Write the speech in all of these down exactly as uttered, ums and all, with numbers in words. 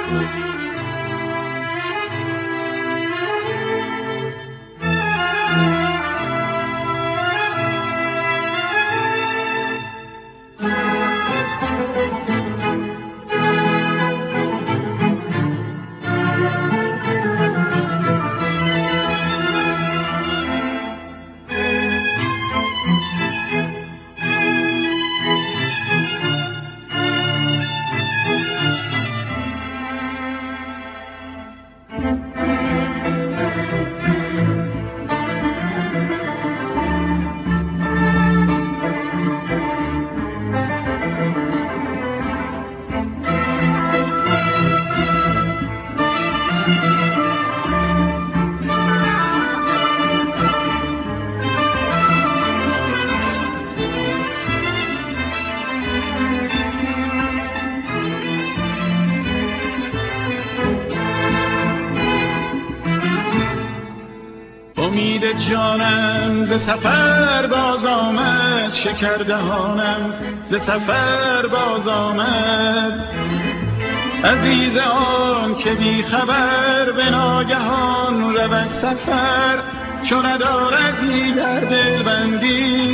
امید جانم ز سفر باز آمد، شکر دهانم ز سفر باز آمد. عزیز آن که بی خبر به ناگهان رود سفر، چو ندارد دیگر دلبندی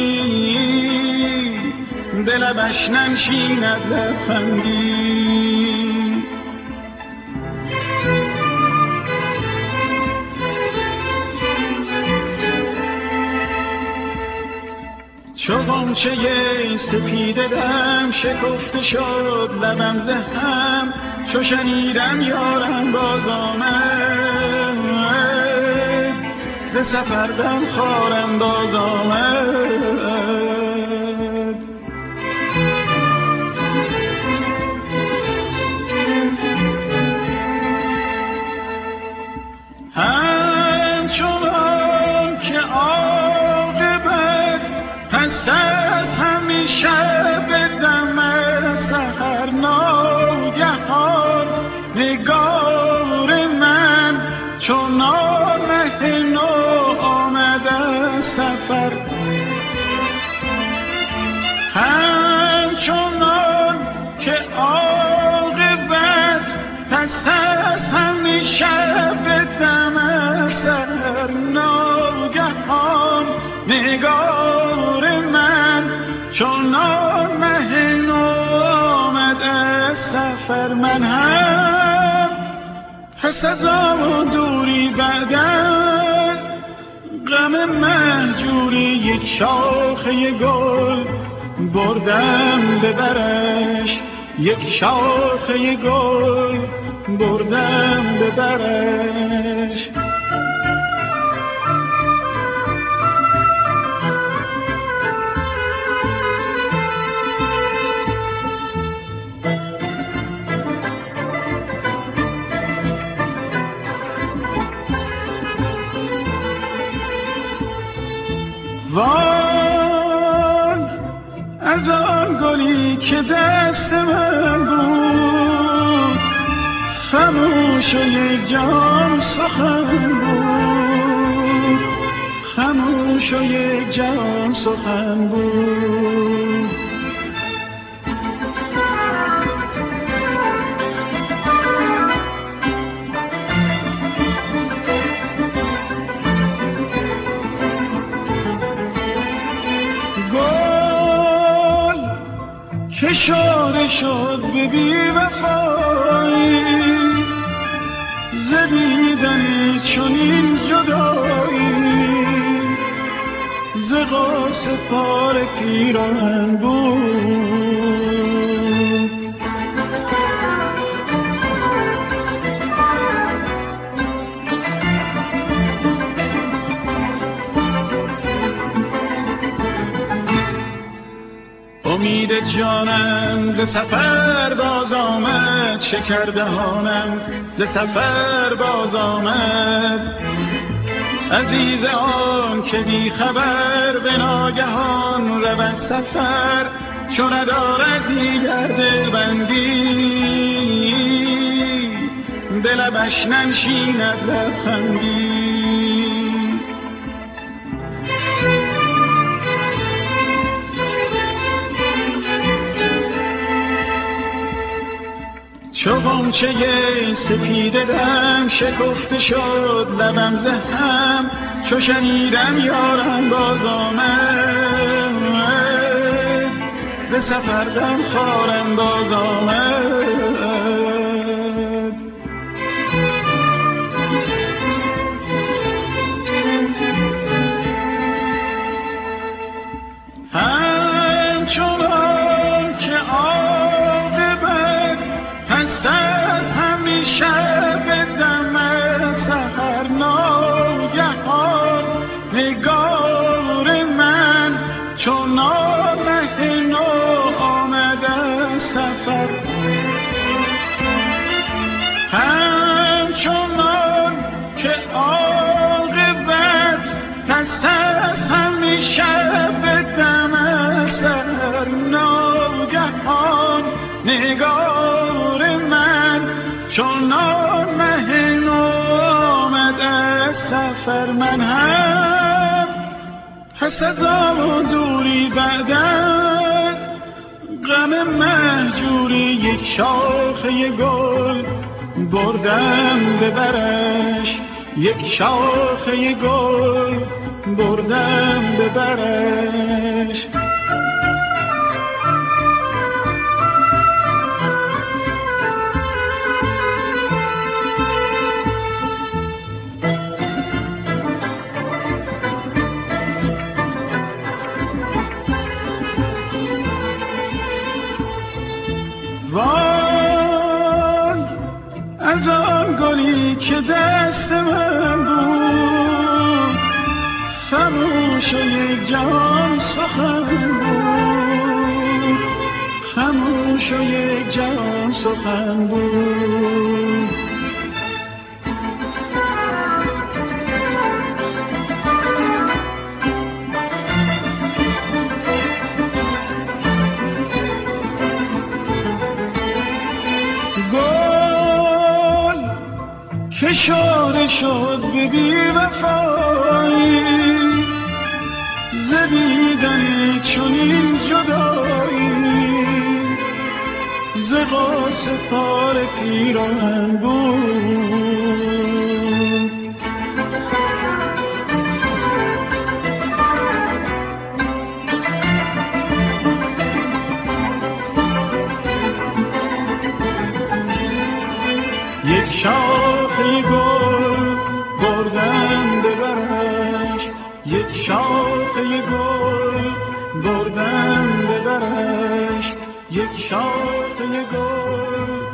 به لبش ننشیند لبخندی. چو غنچه سپیده دم شکفته شد لبم ز هم، چو شنیدم یارم باز آمد، ز سفر دم خارم باز آمد. همچنان که عاقبت پس از همیشه به دم سحر ناگهان نگار من چون آمه نو آمد از سفر. همچنان که عاقبت پس از همیشه به دم سحر ناگهان نگار من چون آمه نو آمد از سفر. من هم پس از آن دوری بعد از غم مهجوری یک شاخه گل بردم به برش، یک شاخه گل بردم به برش. وای از آن گلی که دست من بود، خموش و یک جهان سخن بود، خموش و یک جهان سخن بود. که شاده شد به بی وفایی، ز دیدن چنین جدایی، ز قاس پار پیراهن بود. امید جانم ز سفر باز آمد، شکر دهانم ز سفر باز آمد. عزیز آن که بی خبر به ناگهان رود سفر، چو ندارد دیگر دلبندی به لبش ننشیند لبخندی. چو غنچه سپیده دم شکفته شد لبم ز هم، چو شنیدم یارم باز آمد، ز سفر غم خوارم باز آمد. همچنان که عاقبت پس از همیشه به دم سحر ناگهان نگار من چون آمه نو آمد از سفر. همچنان که عاقبت پس از همیشه به دم سحر ناگهان نگار من چون آمه نو آمد از سفر. من هم پس از آن دوری بعد از غم مهجوری یک شاخه گل بردم به برش، یک شاخه گل بردم به برش. وای از آن گلی که دست من بود، خموش و یک جهان سخن بود، خموش و یک جهان سخن بود. گل که شاره شد به بی وفایی، ز دیدن چنین جدایی، ز غاص پار پیران بود. یک شاخه گل بردم به برش، یک شاخه گل بردم به برش، یک شاخه گل